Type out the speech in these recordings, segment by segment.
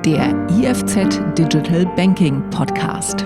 der IFZ Digital Banking Podcast.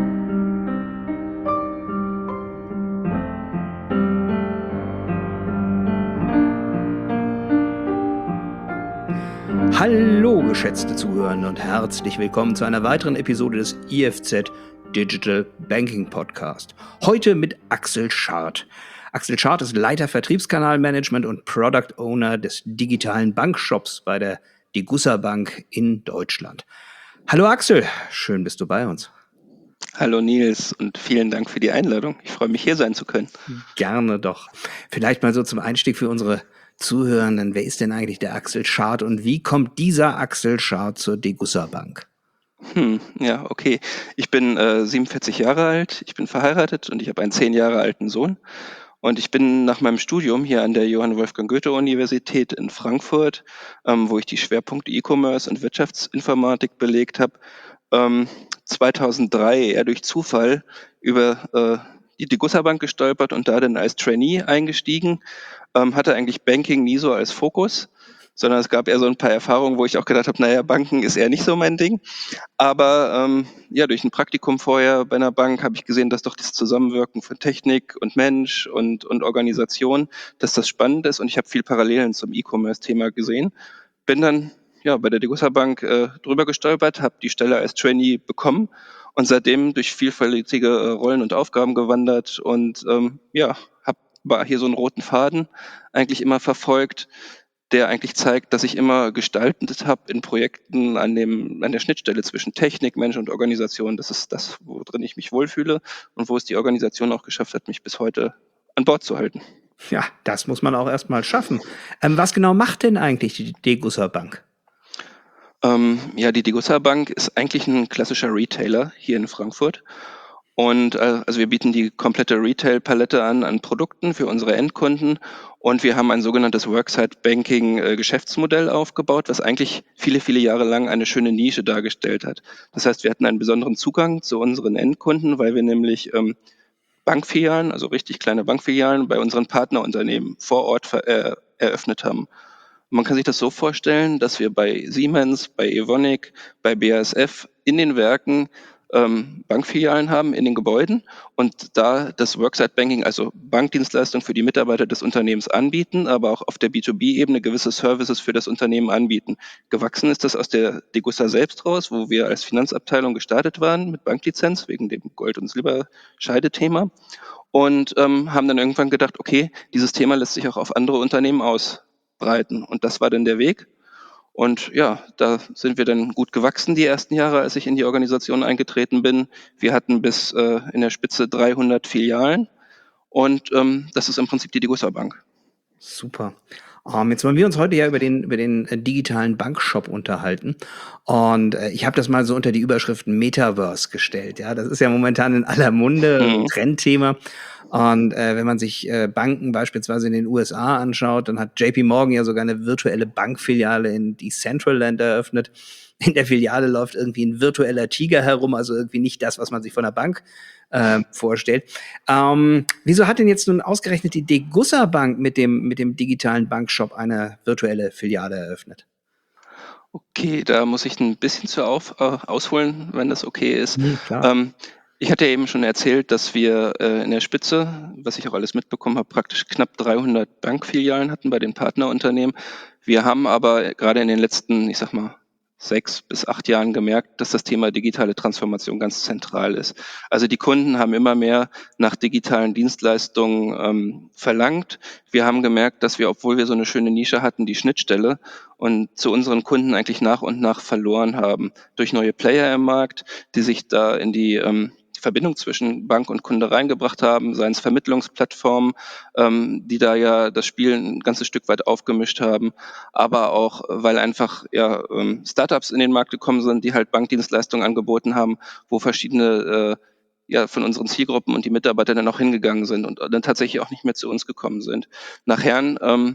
Hallo, geschätzte Zuhörende und herzlich willkommen zu einer weiteren Episode des IFZ Digital Banking Podcast. Heute mit Axel Schardt. Axel Schardt ist Leiter Vertriebskanalmanagement und Product Owner des digitalen Bankshops bei der Degussa Bank in Deutschland. Hallo Axel, schön bist du bei uns. Hallo Nils und vielen Dank für die Einladung. Ich freue mich, hier sein zu können. Gerne doch. Vielleicht mal so zum Einstieg für unsere Zuhörenden. Wer ist denn eigentlich der Axel Schardt und wie kommt dieser Axel Schardt zur Degussa Bank? Ja, okay. Ich bin 47 Jahre alt, ich bin verheiratet und ich habe einen 10 Jahre alten Sohn. Und ich bin nach meinem Studium hier an der Johann Wolfgang Goethe-Universität in Frankfurt, wo ich die Schwerpunkte E-Commerce und Wirtschaftsinformatik belegt habe, 2003 eher durch Zufall über die Degussa Bank gestolpert und da dann als Trainee eingestiegen. Hatte eigentlich Banking nie so als Fokus, sondern es gab eher so ein paar Erfahrungen, wo ich auch gedacht habe, naja, Banken ist eher nicht so mein Ding. Aber ja, durch ein Praktikum vorher bei einer Bank habe ich gesehen, dass doch das Zusammenwirken von Technik und Mensch und Organisation, dass das spannend ist und ich habe viel Parallelen zum E-Commerce-Thema gesehen. Bin dann ja bei der Degussa Bank drüber gestolpert, habe die Stelle als Trainee bekommen und seitdem durch vielfältige Rollen und Aufgaben gewandert und ja, war hier so einen roten Faden eigentlich immer verfolgt, der eigentlich zeigt, dass ich immer gestaltet habe in Projekten an der Schnittstelle zwischen Technik, Mensch und Organisation. Das ist das, worin ich mich wohlfühle und wo es die Organisation auch geschafft hat, mich bis heute an Bord zu halten. Ja, das muss man auch erstmal schaffen. Was genau macht denn eigentlich die Degussa Bank? Ja, die Degussa Bank ist eigentlich ein klassischer Retailer hier in Frankfurt. Und also wir bieten die komplette Retail-Palette an Produkten für unsere Endkunden und wir haben ein sogenanntes Worksite-Banking-Geschäftsmodell aufgebaut, was eigentlich viele, viele Jahre lang eine schöne Nische dargestellt hat. Das heißt, wir hatten einen besonderen Zugang zu unseren Endkunden, weil wir nämlich Bankfilialen, also richtig kleine Bankfilialen bei unseren Partnerunternehmen vor Ort eröffnet haben. Man kann sich das so vorstellen, dass wir bei Siemens, bei Evonik, bei BASF in den Werken Bankfilialen haben in den Gebäuden und da das Worksite Banking, also Bankdienstleistungen für die Mitarbeiter des Unternehmens anbieten, aber auch auf der B2B-Ebene gewisse Services für das Unternehmen anbieten. Gewachsen ist das aus der Degussa selbst raus, wo wir als Finanzabteilung gestartet waren mit Banklizenz wegen dem Gold- und Silberscheidethema und haben dann irgendwann gedacht, okay, dieses Thema lässt sich auch auf andere Unternehmen ausbreiten und das war dann der Weg. Und ja, da sind wir dann gut gewachsen die ersten Jahre, als ich in die Organisation eingetreten bin. Wir hatten bis in der Spitze 300 Filialen und das ist im Prinzip die Degussa Bank. Super. Jetzt wollen wir uns heute ja über den digitalen Bankshop unterhalten. Und ich habe das mal so unter die Überschrift Metaverse gestellt. Ja, das ist ja momentan in aller Munde, ein Trendthema. Und wenn man sich Banken beispielsweise in den USA anschaut, dann hat JP Morgan ja sogar eine virtuelle Bankfiliale in Decentraland eröffnet. In der Filiale läuft irgendwie ein virtueller Tiger herum, also irgendwie nicht das, was man sich von der Bank vorstellt. Wieso hat denn jetzt nun ausgerechnet die Degussa Bank mit dem digitalen Bankshop eine virtuelle Filiale eröffnet? Okay, da muss ich ein bisschen ausholen, wenn das okay ist. Klar. Ich hatte ja eben schon erzählt, dass wir in der Spitze, was ich auch alles mitbekommen habe, praktisch knapp 300 Bankfilialen hatten bei den Partnerunternehmen. Wir haben aber gerade in den letzten, ich sag mal, 6 bis 8 Jahren gemerkt, dass das Thema digitale Transformation ganz zentral ist. Also die Kunden haben immer mehr nach digitalen Dienstleistungen verlangt. Wir haben gemerkt, dass wir, obwohl wir so eine schöne Nische hatten, die Schnittstelle und zu unseren Kunden eigentlich nach und nach verloren haben durch neue Player im Markt, die sich da in die Verbindung zwischen Bank und Kunde reingebracht haben, seien es Vermittlungsplattformen, die da ja das Spiel ein ganzes Stück weit aufgemischt haben, aber auch, weil einfach ja Startups in den Markt gekommen sind, die halt Bankdienstleistungen angeboten haben, wo verschiedene ja, von unseren Zielgruppen und die Mitarbeiter dann auch hingegangen sind und dann tatsächlich auch nicht mehr zu uns gekommen sind. Nachher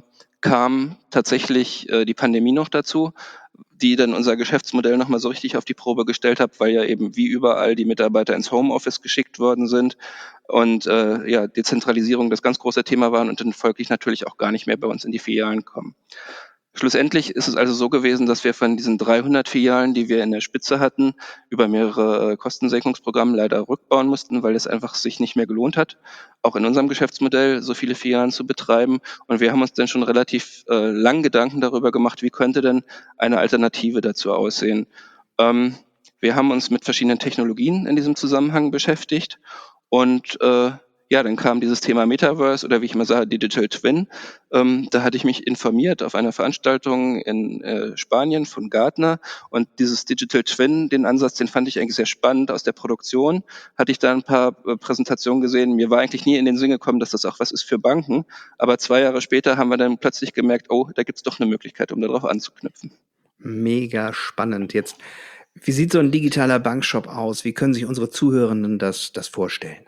kam tatsächlich die Pandemie noch dazu, die dann unser Geschäftsmodell nochmal so richtig auf die Probe gestellt hat, weil ja eben wie überall die Mitarbeiter ins Homeoffice geschickt worden sind und ja, Dezentralisierung das ganz große Thema war und dann folglich natürlich auch gar nicht mehr bei uns in die Filialen kommen. Schlussendlich ist es also so gewesen, dass wir von diesen 300 Filialen, die wir in der Spitze hatten, über mehrere Kostensenkungsprogramme leider rückbauen mussten, weil es einfach sich nicht mehr gelohnt hat, auch in unserem Geschäftsmodell so viele Filialen zu betreiben. Und wir haben uns dann schon relativ lang Gedanken darüber gemacht, wie könnte denn eine Alternative dazu aussehen. Wir haben uns mit verschiedenen Technologien in diesem Zusammenhang beschäftigt und ja, dann kam dieses Thema Metaverse oder wie ich immer sage, Digital Twin. Da hatte ich mich informiert auf einer Veranstaltung in Spanien von Gartner und dieses Digital Twin, den Ansatz, den fand ich eigentlich sehr spannend aus der Produktion. Hatte ich da ein paar Präsentationen gesehen. Mir war eigentlich nie in den Sinn gekommen, dass das auch was ist für Banken. Aber 2 Jahre später haben wir dann plötzlich gemerkt, oh, da gibt's doch eine Möglichkeit, um darauf anzuknüpfen. Mega spannend. Jetzt, wie sieht so ein digitaler Bankshop aus? Wie können sich unsere Zuhörenden das vorstellen?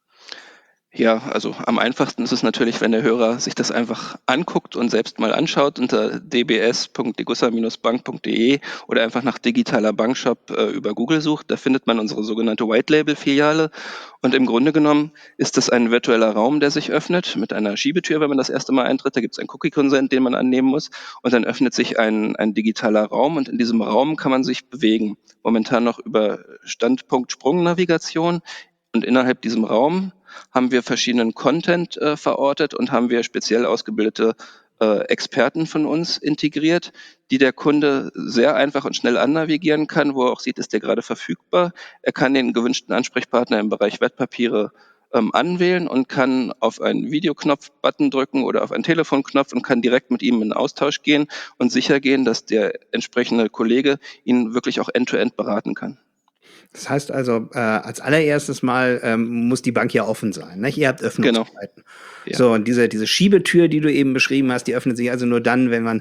Ja, also am einfachsten ist es natürlich, wenn der Hörer sich das einfach anguckt und selbst mal anschaut unter dbs.degussa-bank.de oder einfach nach digitaler Bankshop über Google sucht. Da findet man unsere sogenannte White-Label-Filiale. Und im Grunde genommen ist das ein virtueller Raum, der sich öffnet mit einer Schiebetür, wenn man das erste Mal eintritt. Da gibt es einen Cookie-Consent, den man annehmen muss. Und dann öffnet sich ein digitaler Raum und in diesem Raum kann man sich bewegen. Momentan noch über Standpunkt-Sprung-Navigation. Und innerhalb diesem Raum haben wir verschiedenen Content verortet und haben wir speziell ausgebildete Experten von uns integriert, die der Kunde sehr einfach und schnell annavigieren kann, wo er auch sieht, ist der gerade verfügbar. Er kann den gewünschten Ansprechpartner im Bereich Wertpapiere anwählen und kann auf einen Videoknopf-Button drücken oder auf einen Telefonknopf und kann direkt mit ihm in Austausch gehen und sicher gehen, dass der entsprechende Kollege ihn wirklich auch end-to-end beraten kann. Das heißt also, als allererstes Mal muss die Bank ja offen sein. Ne? Ihr habt Genau. Öffnungszeiten. Ja. So, und diese Schiebetür, die du eben beschrieben hast, die öffnet sich also nur dann, wenn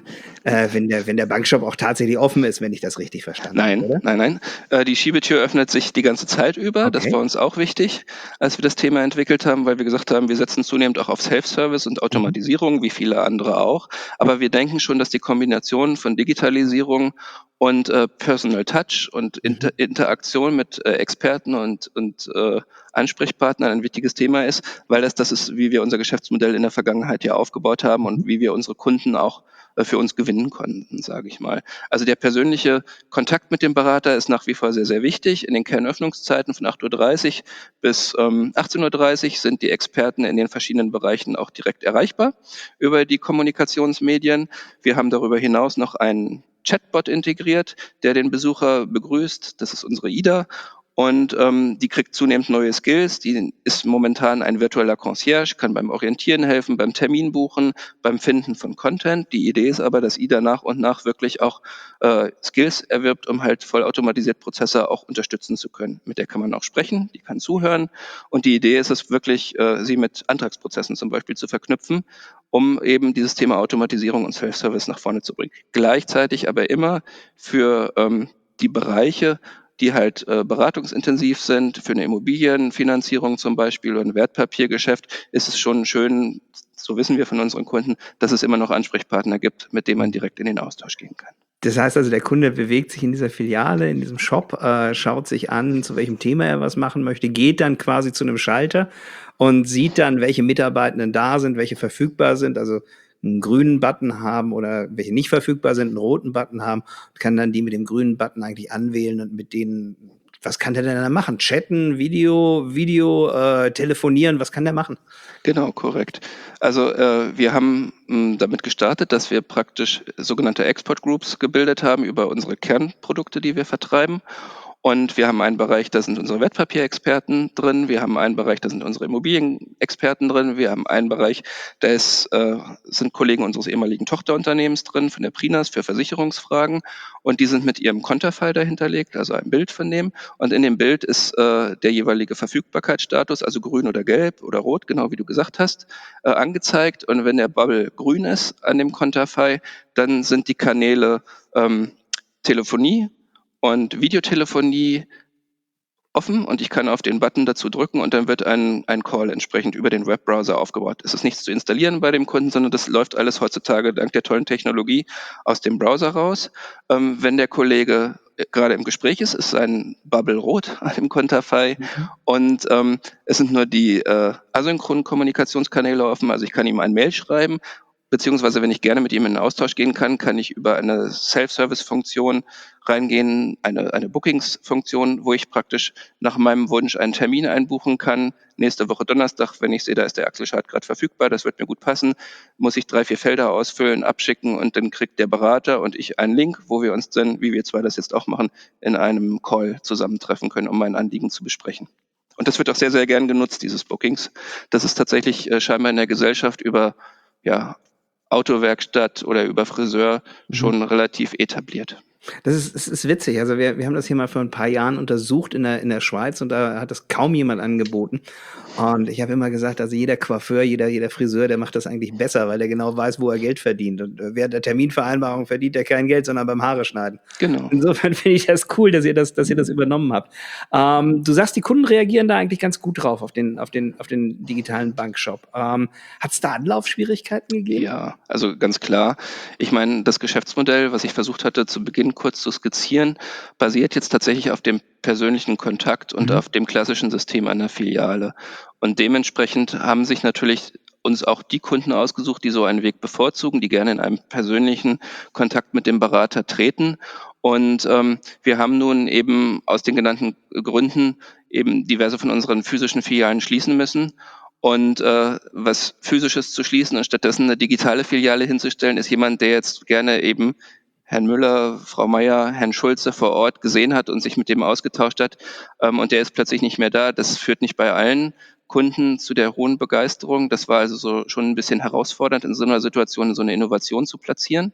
der Bankshop auch tatsächlich offen ist, wenn ich das richtig verstanden habe, oder? Nein. Die Schiebetür öffnet sich die ganze Zeit über. Das Okay. war uns auch wichtig, als wir das Thema entwickelt haben, weil wir gesagt haben, wir setzen zunehmend auch auf Self-Service und Automatisierung, wie viele andere auch. Aber wir denken schon, dass die Kombination von Digitalisierung und Personal Touch und Interaktion mit Experten und Ansprechpartnern ein wichtiges Thema ist, weil das ist, wie wir unser Geschäftsmodell in der Vergangenheit ja aufgebaut haben und wie wir unsere Kunden auch für uns gewinnen konnten, sage ich mal. Also der persönliche Kontakt mit dem Berater ist nach wie vor sehr, sehr wichtig. In den Kernöffnungszeiten von 8:30 Uhr bis 18:30 Uhr sind die Experten in den verschiedenen Bereichen auch direkt erreichbar über die Kommunikationsmedien. Wir haben darüber hinaus noch einen Chatbot integriert, der den Besucher begrüßt. Das ist unsere Ida. Und die kriegt zunehmend neue Skills. Die ist momentan ein virtueller Concierge, kann beim Orientieren helfen, beim Termin buchen, beim Finden von Content. Die Idee ist aber, dass Ida nach und nach wirklich auch Skills erwirbt, um halt vollautomatisiert Prozesse auch unterstützen zu können. Mit der kann man auch sprechen, die kann zuhören. Und die Idee ist es wirklich, sie mit Antragsprozessen zum Beispiel zu verknüpfen, um eben dieses Thema Automatisierung und Self-Service nach vorne zu bringen. Gleichzeitig aber immer für die Bereiche, die halt beratungsintensiv sind, für eine Immobilienfinanzierung zum Beispiel oder ein Wertpapiergeschäft, ist es schon schön, so wissen wir von unseren Kunden, dass es immer noch Ansprechpartner gibt, mit denen man direkt in den Austausch gehen kann. Das heißt also, der Kunde bewegt sich in dieser Filiale, in diesem Shop, schaut sich an, zu welchem Thema er was machen möchte, geht dann quasi zu einem Schalter und sieht dann, welche Mitarbeitenden da sind, welche verfügbar sind, also einen grünen Button haben oder welche nicht verfügbar sind, einen roten Button haben, kann dann die mit dem grünen Button eigentlich anwählen und mit denen, was kann der denn da machen? Chatten, Video, telefonieren, was kann der machen? Genau, korrekt. Also wir haben damit gestartet, dass wir praktisch sogenannte Export Groups gebildet haben über unsere Kernprodukte, die wir vertreiben. Und wir haben einen Bereich, da sind unsere Wertpapierexperten drin. Wir haben einen Bereich, da sind unsere Immobilienexperten drin. Wir haben einen Bereich, da sind Kollegen unseres ehemaligen Tochterunternehmens drin, von der Prinas für Versicherungsfragen. Und die sind mit ihrem Konterfei dahinterlegt, also ein Bild von dem. Und in dem Bild ist der jeweilige Verfügbarkeitsstatus, also grün oder gelb oder rot, genau wie du gesagt hast, angezeigt. Und wenn der Bubble grün ist an dem Konterfei, dann sind die Kanäle Telefonie und Videotelefonie offen und ich kann auf den Button dazu drücken und dann wird ein Call entsprechend über den Webbrowser aufgebaut. Es ist nichts zu installieren bei dem Kunden, sondern das läuft alles heutzutage dank der tollen Technologie aus dem Browser raus. Wenn der Kollege gerade im Gespräch ist sein Bubble rot an dem Konterfei und es sind nur die asynchronen Kommunikationskanäle offen, also ich kann ihm ein Mail schreiben beziehungsweise wenn ich gerne mit ihm in den Austausch gehen kann, kann ich über eine Self-Service-Funktion reingehen, eine Bookings-Funktion, wo ich praktisch nach meinem Wunsch einen Termin einbuchen kann. Nächste Woche Donnerstag, wenn ich sehe, da ist der Axel-Chart gerade verfügbar, das wird mir gut passen, muss ich 3, 4 Felder ausfüllen, abschicken und dann kriegt der Berater und ich einen Link, wo wir uns dann, wie wir zwei das jetzt auch machen, in einem Call zusammentreffen können, um mein Anliegen zu besprechen. Und das wird auch sehr, sehr gern genutzt, dieses Bookings. Das ist tatsächlich scheinbar in der Gesellschaft über Autowerkstatt oder über Friseur schon relativ etabliert. Das ist witzig. Also wir haben das hier mal vor ein paar Jahren untersucht in der Schweiz und da hat das kaum jemand angeboten. Und ich habe immer gesagt, also jeder Coiffeur, jeder Friseur, der macht das eigentlich besser, weil der genau weiß, wo er Geld verdient. Und während der Terminvereinbarung verdient er kein Geld, sondern beim Haare schneiden. Genau. Insofern finde ich das cool, dass ihr das übernommen habt. Du sagst, die Kunden reagieren da eigentlich ganz gut drauf auf den digitalen Bankshop. Hat es da Anlaufschwierigkeiten gegeben? Ja, also ganz klar. Ich meine, das Geschäftsmodell, was ich versucht hatte zu Beginn kurz zu skizzieren, basiert jetzt tatsächlich auf dem persönlichen Kontakt und auf dem klassischen System einer Filiale. Und dementsprechend haben sich natürlich uns auch die Kunden ausgesucht, die so einen Weg bevorzugen, die gerne in einem persönlichen Kontakt mit dem Berater treten. Und wir haben nun eben aus den genannten Gründen eben diverse von unseren physischen Filialen schließen müssen. Und was Physisches zu schließen und stattdessen eine digitale Filiale hinzustellen, ist jemand, der jetzt gerne eben Herrn Müller, Frau Meier, Herrn Schulze vor Ort gesehen hat und sich mit dem ausgetauscht hat. Und der ist plötzlich nicht mehr da. Das führt nicht bei allen Kunden zu der hohen Begeisterung. Das war also so schon ein bisschen herausfordernd, in so einer Situation so eine Innovation zu platzieren.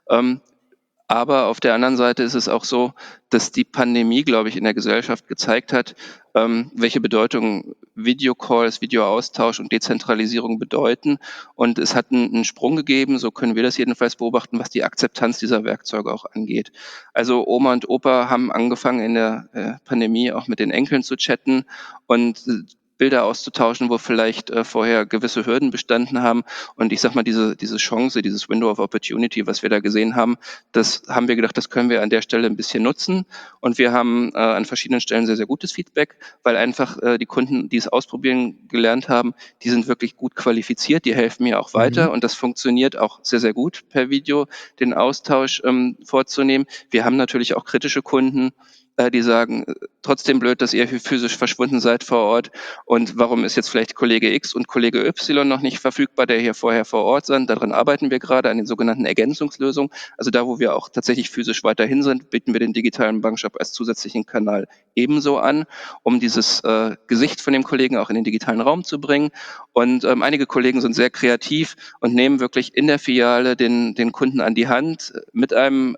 Aber auf der anderen Seite ist es auch so, dass die Pandemie, glaube ich, in der Gesellschaft gezeigt hat, welche Bedeutung Videocalls, Videoaustausch und Dezentralisierung bedeuten. Und es hat einen Sprung gegeben, so können wir das jedenfalls beobachten, was die Akzeptanz dieser Werkzeuge auch angeht. Also Oma und Opa haben angefangen in der Pandemie auch mit den Enkeln zu chatten und Bilder auszutauschen, wo vielleicht vorher gewisse Hürden bestanden haben. Und ich sag mal, diese Chance, dieses Window of Opportunity, was wir da gesehen haben, das haben wir gedacht, das können wir an der Stelle ein bisschen nutzen. Und wir haben an verschiedenen Stellen sehr, sehr gutes Feedback, weil einfach die Kunden, die es ausprobieren gelernt haben, die sind wirklich gut qualifiziert, die helfen mir auch weiter. Und das funktioniert auch sehr, sehr gut per Video, den Austausch vorzunehmen. Wir haben natürlich auch kritische Kunden, die sagen, trotzdem blöd, dass ihr physisch verschwunden seid vor Ort und warum ist jetzt vielleicht Kollege X und Kollege Y noch nicht verfügbar, der hier vorher vor Ort sind. Daran arbeiten wir gerade an den sogenannten Ergänzungslösungen. Also da, wo wir auch tatsächlich physisch weiterhin sind, bieten wir den digitalen Bankshop als zusätzlichen Kanal ebenso an, um dieses Gesicht von dem Kollegen auch in den digitalen Raum zu bringen. Und einige Kollegen sind sehr kreativ und nehmen wirklich in der Filiale den Kunden an die Hand mit einem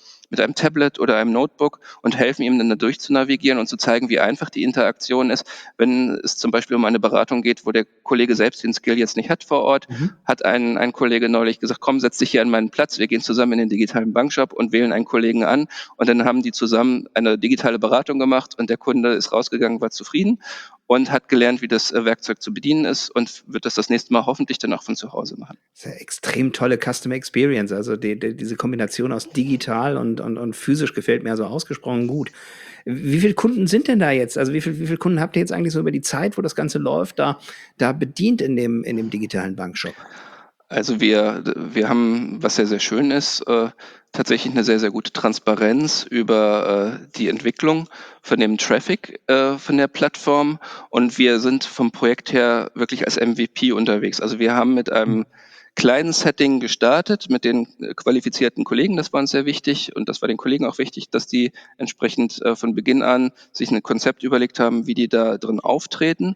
Tablet oder einem Notebook und helfen ihm dann da durchzunavigieren und zu zeigen, wie einfach die Interaktion ist. Wenn es zum Beispiel um eine Beratung geht, wo der Kollege selbst den Skill jetzt nicht hat vor Ort, hat ein Kollege neulich gesagt, komm, setz dich hier an meinen Platz, wir gehen zusammen in den digitalen Bankshop und wählen einen Kollegen an und dann haben die zusammen eine digitale Beratung gemacht und der Kunde ist rausgegangen, war zufrieden und hat gelernt, wie das Werkzeug zu bedienen ist und wird das nächste Mal hoffentlich dann auch von zu Hause machen. Das ist ja extrem tolle Customer Experience. Also diese Kombination aus digital und physisch gefällt mir also ausgesprochen gut. Wie viele Kunden sind denn da jetzt? Also wie viele Kunden habt ihr jetzt eigentlich so über die Zeit, wo das Ganze läuft, da bedient in dem digitalen Bankshop? Also wir haben, was sehr, sehr schön ist, tatsächlich eine sehr, sehr gute Transparenz über die Entwicklung von dem Traffic von der Plattform und wir sind vom Projekt her wirklich als MVP unterwegs. Also wir haben mit einem kleinen Setting gestartet mit den qualifizierten Kollegen, das war uns sehr wichtig und das war den Kollegen auch wichtig, dass die entsprechend von Beginn an sich ein Konzept überlegt haben, wie die da drin auftreten.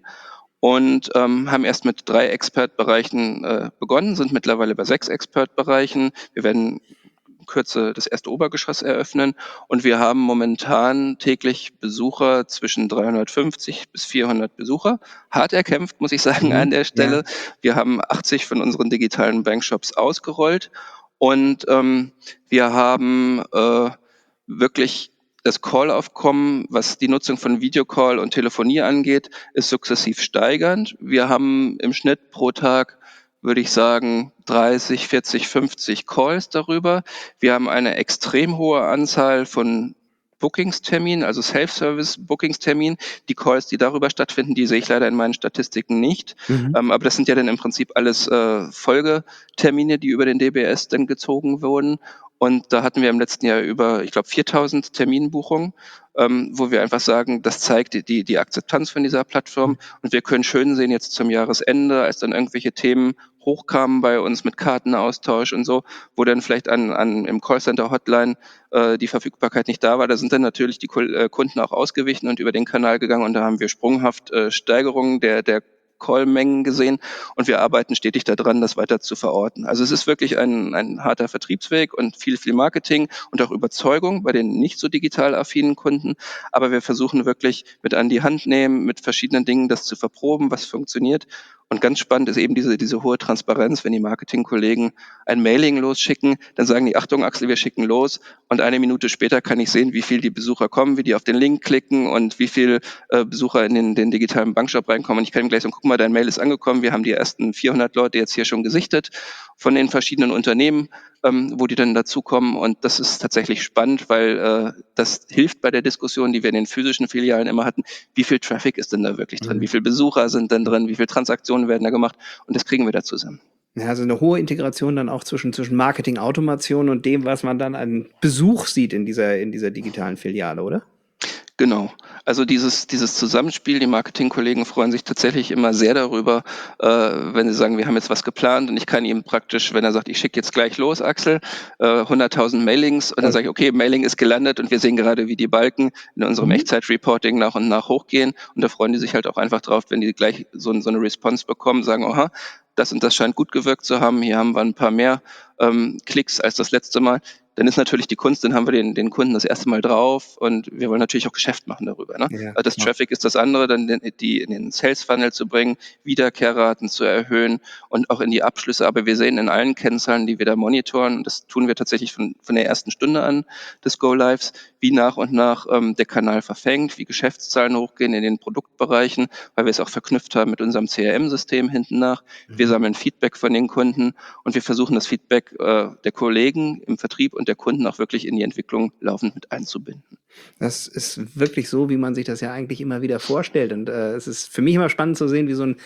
Und haben erst mit 3 Expert-Bereichen begonnen, sind mittlerweile bei 6 Expert-Bereichen. Wir werden in Kürze das erste Obergeschoss eröffnen und wir haben momentan täglich Besucher zwischen 350 bis 400 Besucher. Hart erkämpft, muss ich sagen, an der Stelle. Ja. Wir haben 80 von unseren digitalen Bankshops ausgerollt und wir haben wirklich das Call-Aufkommen, was die Nutzung von Videocall und Telefonie angeht, ist sukzessiv steigernd. Wir haben im Schnitt pro Tag, würde ich sagen, 30, 40, 50 Calls darüber. Wir haben eine extrem hohe Anzahl von Bookingstermin, also Self-Service-Bookingstermin. Die Calls, die darüber stattfinden, die sehe ich leider in meinen Statistiken nicht. Aber das sind ja dann im Prinzip alles Folgetermine, die über den DBS dann gezogen wurden. Und da hatten wir im letzten Jahr über, ich glaube, 4.000 Terminbuchungen, wo wir einfach sagen, das zeigt die Akzeptanz von dieser Plattform. Und wir können schön sehen, jetzt zum Jahresende, als dann irgendwelche Themen hochkamen bei uns mit Kartenaustausch und so, wo dann vielleicht im Callcenter-Hotline die Verfügbarkeit nicht da war. Da sind dann natürlich die Kunden auch ausgewichen und über den Kanal gegangen, und da haben wir sprunghaft Steigerungen der Callmengen gesehen, und wir arbeiten stetig daran, das weiter zu verorten. Also es ist wirklich ein harter Vertriebsweg und viel Marketing und auch Überzeugung bei den nicht so digital affinen Kunden, aber wir versuchen wirklich mit an die Hand nehmen, mit verschiedenen Dingen das zu verproben, was funktioniert. Und ganz spannend ist eben diese hohe Transparenz, wenn die Marketingkollegen ein Mailing losschicken, dann sagen die: Achtung Axel, wir schicken los, und eine Minute später kann ich sehen, wie viel die Besucher kommen, wie die auf den Link klicken und wie viel Besucher in den digitalen Bankshop reinkommen. Und ich kann ihm gleich sagen: guck mal, dein Mail ist angekommen, wir haben die ersten 400 Leute jetzt hier schon gesichtet von den verschiedenen Unternehmen, wo die dann dazukommen. Und das ist tatsächlich spannend, weil das hilft bei der Diskussion, die wir in den physischen Filialen immer hatten. Wie viel Traffic ist denn da wirklich drin? Wie viele Besucher sind denn drin? Wie viele Transaktionen werden da gemacht? Und das kriegen wir da zusammen. Ja, also eine hohe Integration dann auch zwischen Marketing-Automation und dem, was man dann an Besuch sieht in dieser digitalen Filiale, oder? Genau. Also dieses Zusammenspiel, die Marketingkollegen freuen sich tatsächlich immer sehr darüber, wenn sie sagen, wir haben jetzt was geplant, und ich kann ihm praktisch, wenn er sagt, ich schicke jetzt gleich los, Axel, 100.000 Mailings, und dann sage ich, okay, Mailing ist gelandet, und wir sehen gerade, wie die Balken in unserem Echtzeit-Reporting nach und nach hochgehen, und da freuen die sich halt auch einfach drauf, wenn die gleich so eine Response bekommen, sagen, aha, das und das scheint gut gewirkt zu haben, hier haben wir ein paar mehr Klicks als das letzte Mal. Dann ist natürlich die Kunst, dann haben wir den Kunden das erste Mal drauf, und wir wollen natürlich auch Geschäft machen darüber. Ne? Ja, Das Traffic ist das andere, dann die in den Sales Funnel zu bringen, Wiederkehrraten zu erhöhen und auch in die Abschlüsse. Aber wir sehen in allen Kennzahlen, die wir da monitoren, und das tun wir tatsächlich von der ersten Stunde an des Go-Lives, wie nach und nach der Kanal verfängt, wie Geschäftszahlen hochgehen in den Produktbereichen, weil wir es auch verknüpft haben mit unserem CRM-System hinten nach. Wir sammeln Feedback von den Kunden, und wir versuchen das Feedback der Kollegen im Vertrieb und der Kunden auch wirklich in die Entwicklung laufend mit einzubinden. Das ist wirklich so, wie man sich das ja eigentlich immer wieder vorstellt. Und es ist für mich immer spannend zu sehen, wie so eine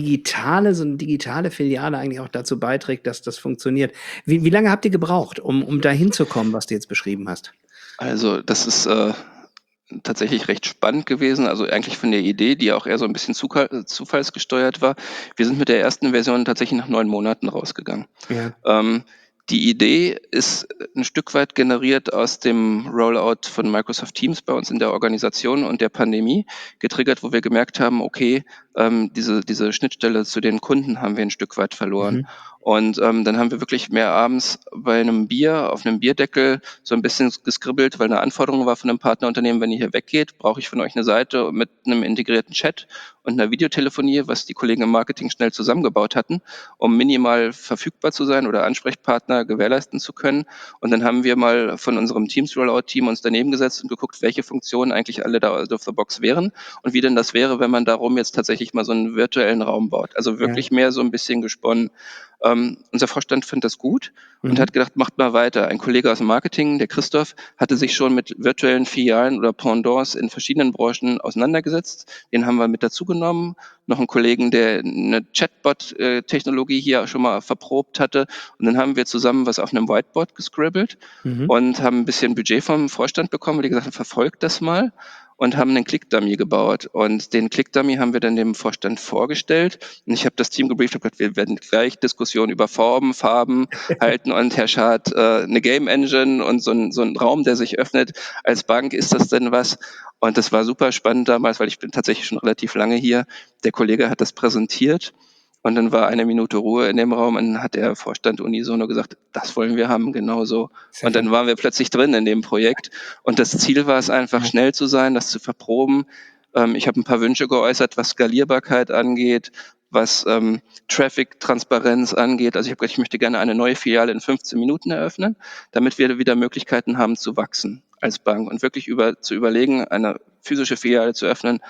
digitale Filiale eigentlich auch dazu beiträgt, dass das funktioniert. Wie lange habt ihr gebraucht, um da hinzukommen, was du jetzt beschrieben hast? Also das ist tatsächlich recht spannend gewesen, also eigentlich von der Idee, die auch eher so ein bisschen zufallsgesteuert war. Wir sind mit der ersten Version tatsächlich nach 9 Monaten rausgegangen. Ja. Die Idee ist ein Stück weit generiert aus dem Rollout von Microsoft Teams bei uns in der Organisation und der Pandemie, getriggert, wo wir gemerkt haben, okay, diese Schnittstelle zu den Kunden haben wir ein Stück weit verloren. Und dann haben wir wirklich mehr abends bei einem Bier, auf einem Bierdeckel so ein bisschen geskribbelt, weil eine Anforderung war von einem Partnerunternehmen: wenn ihr hier weggeht, brauche ich von euch eine Seite mit einem integrierten Chat und einer Videotelefonie, was die Kollegen im Marketing schnell zusammengebaut hatten, um minimal verfügbar zu sein oder Ansprechpartner gewährleisten zu können. Und dann haben wir mal von unserem Teams-Rollout-Team uns daneben gesetzt und geguckt, welche Funktionen eigentlich alle da out of the box wären und wie denn das wäre, wenn man darum jetzt tatsächlich mal so einen virtuellen Raum baut. Also wirklich mehr so ein bisschen gesponnen. Unser Vorstand fand das gut und hat gedacht, macht mal weiter. Ein Kollege aus dem Marketing, der Christoph, hatte sich schon mit virtuellen Filialen oder Pendants in verschiedenen Branchen auseinandergesetzt. Den haben wir mit dazu genommen. Noch einen Kollegen, der eine Chatbot-Technologie hier schon mal verprobt hatte. Und dann haben wir zusammen was auf einem Whiteboard gescribbelt und haben ein bisschen Budget vom Vorstand bekommen, weil die gesagt haben, verfolgt das mal. Und haben einen Click-Dummy gebaut. Und den Click-Dummy haben wir dann dem Vorstand vorgestellt. Und ich habe das Team gebrieft, habe gesagt, wir werden gleich Diskussionen über Formen, Farben halten. Und Herr Schad, eine Game Engine und so ein Raum, der sich öffnet. Als Bank ist das denn was? Und das war super spannend damals, weil ich bin tatsächlich schon relativ lange hier. Der Kollege hat das präsentiert. Und dann war 1 Minute Ruhe in dem Raum, und dann hat der Vorstand unisono gesagt, das wollen wir haben, genauso. Und dann waren wir plötzlich drin in dem Projekt. Und das Ziel war es einfach, schnell zu sein, das zu verproben. Ich habe ein paar Wünsche geäußert, was Skalierbarkeit angeht, was Traffic-Transparenz angeht. Also ich habe gesagt, ich möchte gerne eine neue Filiale in 15 Minuten eröffnen, damit wir wieder Möglichkeiten haben zu wachsen als Bank und wirklich zu überlegen, eine physische Filiale zu öffnen,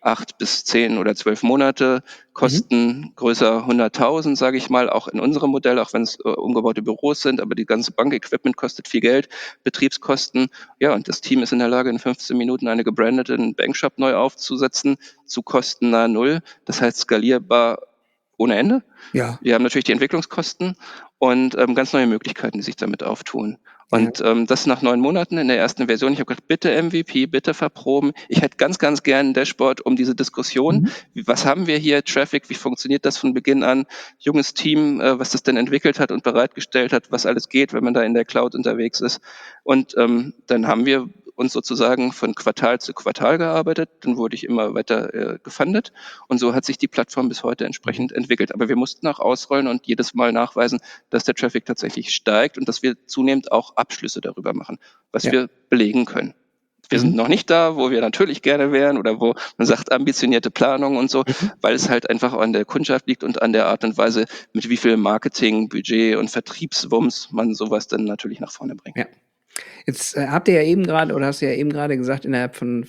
8 bis 10 oder 12 Monate, Kosten größer 100.000, sage ich mal, auch in unserem Modell, auch wenn es umgebaute Büros sind, aber die ganze Bankequipment kostet viel Geld, Betriebskosten. Ja, und das Team ist in der Lage, in 15 Minuten eine gebrandete Bankshop neu aufzusetzen, zu Kosten nahe Null. Das heißt skalierbar ohne Ende. Ja. Wir haben natürlich die Entwicklungskosten und ganz neue Möglichkeiten, die sich damit auftun. Und das nach 9 Monaten in der ersten Version. Ich habe gedacht, bitte MVP, bitte verproben. Ich hätte ganz, ganz gern ein Dashboard um diese Diskussion. Was haben wir hier? Traffic, wie funktioniert das von Beginn an? Junges Team, was das denn entwickelt hat und bereitgestellt hat, was alles geht, wenn man da in der Cloud unterwegs ist. Und dann haben wir uns sozusagen von Quartal zu Quartal gearbeitet. Dann wurde ich immer weiter gefundet. Und so hat sich die Plattform bis heute entsprechend entwickelt. Aber wir mussten auch ausrollen und jedes Mal nachweisen, dass der Traffic tatsächlich steigt und dass wir zunehmend auch Abschlüsse darüber machen, was wir belegen können. Wir sind noch nicht da, wo wir natürlich gerne wären oder wo man sagt, ambitionierte Planung und so, weil es halt einfach an der Kundschaft liegt und an der Art und Weise, mit wie viel Marketing, Budget und Vertriebswumms man sowas dann natürlich nach vorne bringt. Ja. Jetzt habt ihr ja eben gerade, oder hast du ja eben gerade gesagt, innerhalb von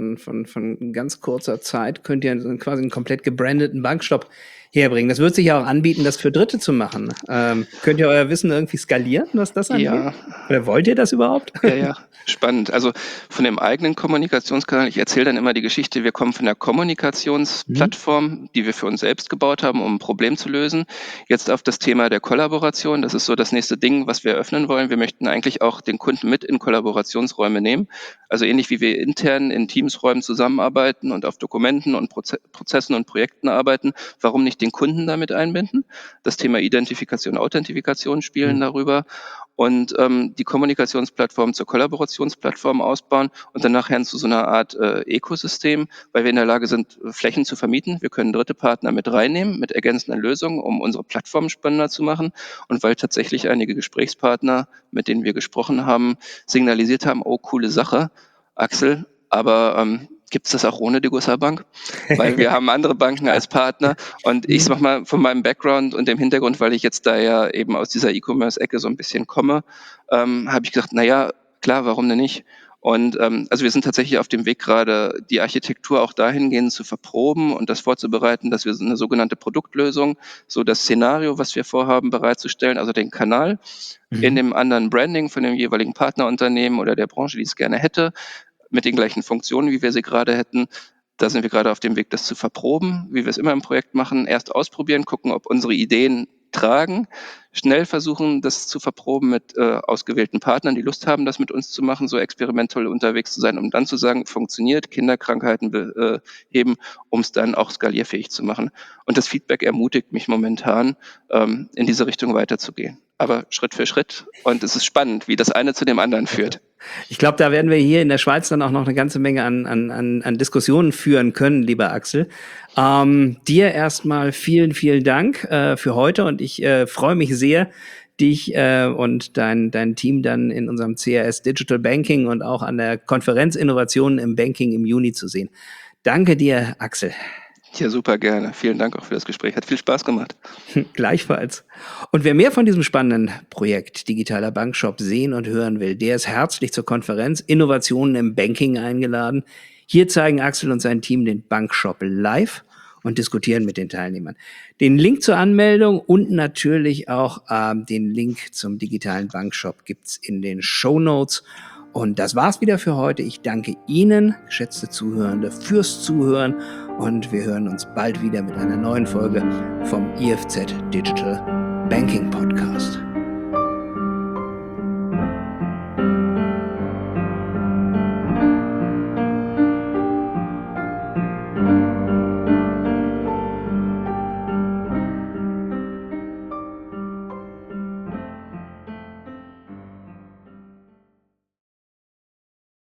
ganz kurzer Zeit könnt ihr quasi einen komplett gebrandeten Bankshop herbringen. Das wird sich ja auch anbieten, das für Dritte zu machen. Könnt ihr euer Wissen irgendwie skalieren, was das angeht? Ja. Oder wollt ihr das überhaupt? Ja, spannend. Also von dem eigenen Kommunikationskanal, ich erzähle dann immer die Geschichte, wir kommen von der Kommunikationsplattform, die wir für uns selbst gebaut haben, um ein Problem zu lösen, jetzt auf das Thema der Kollaboration. Das ist so das nächste Ding, was wir eröffnen wollen. Wir möchten eigentlich auch den Kunden mit in Kollaborationsräume nehmen. Also ähnlich wie wir intern in Teamsräumen zusammenarbeiten und auf Dokumenten und Prozessen und Projekten arbeiten, warum nicht den Kunden damit einbinden? Das Thema Identifikation, Authentifikation spielen darüber. Und die Kommunikationsplattform zur Kollaborationsplattform ausbauen und dann nachher zu so einer Art Ökosystem, weil wir in der Lage sind, Flächen zu vermieten. Wir können dritte Partner mit reinnehmen, mit ergänzenden Lösungen, um unsere Plattform spannender zu machen. Und weil tatsächlich einige Gesprächspartner, mit denen wir gesprochen haben, signalisiert haben, oh, coole Sache, Axel, aber gibt es das auch ohne Degussa Bank? Weil wir haben andere Banken als Partner. Und ich sag mal, von meinem Background und dem Hintergrund, weil ich jetzt da ja eben aus dieser E-Commerce-Ecke so ein bisschen komme, habe ich gesagt, naja, klar, warum denn nicht? Und also wir sind tatsächlich auf dem Weg gerade, die Architektur auch dahingehend zu verproben und das vorzubereiten, dass wir so eine sogenannte Produktlösung, so das Szenario, was wir vorhaben, bereitzustellen, also den Kanal in dem anderen Branding von dem jeweiligen Partnerunternehmen oder der Branche, die es gerne hätte, mit den gleichen Funktionen, wie wir sie gerade hätten. Da sind wir gerade auf dem Weg, das zu verproben, wie wir es immer im Projekt machen. Erst ausprobieren, gucken, ob unsere Ideen tragen, schnell versuchen, das zu verproben mit ausgewählten Partnern, die Lust haben, das mit uns zu machen, so experimentell unterwegs zu sein, um dann zu sagen, funktioniert, Kinderkrankheiten beheben, um es dann auch skalierfähig zu machen. Und das Feedback ermutigt mich momentan, in diese Richtung weiterzugehen. Aber Schritt für Schritt. Und es ist spannend, wie das eine zu dem anderen führt. Ich glaube, da werden wir hier in der Schweiz dann auch noch eine ganze Menge an Diskussionen führen können, lieber Axel. Dir erstmal vielen, vielen Dank für heute und ich freue mich sehr, dich und dein Team dann in unserem CRS Digital Banking und auch an der Konferenz Innovationen im Banking im Juni zu sehen. Danke dir, Axel. Ja, super gerne. Vielen Dank auch für das Gespräch. Hat viel Spaß gemacht. Gleichfalls. Und wer mehr von diesem spannenden Projekt Digitaler Bankshop sehen und hören will, der ist herzlich zur Konferenz Innovationen im Banking eingeladen. Hier zeigen Axel und sein Team den Bankshop live und diskutieren mit den Teilnehmern. Den Link zur Anmeldung und natürlich auch den Link zum digitalen Bankshop gibt's in den Shownotes. Und das war's wieder für heute. Ich danke Ihnen, geschätzte Zuhörende, fürs Zuhören und wir hören uns bald wieder mit einer neuen Folge vom IFZ Digital Banking Podcast.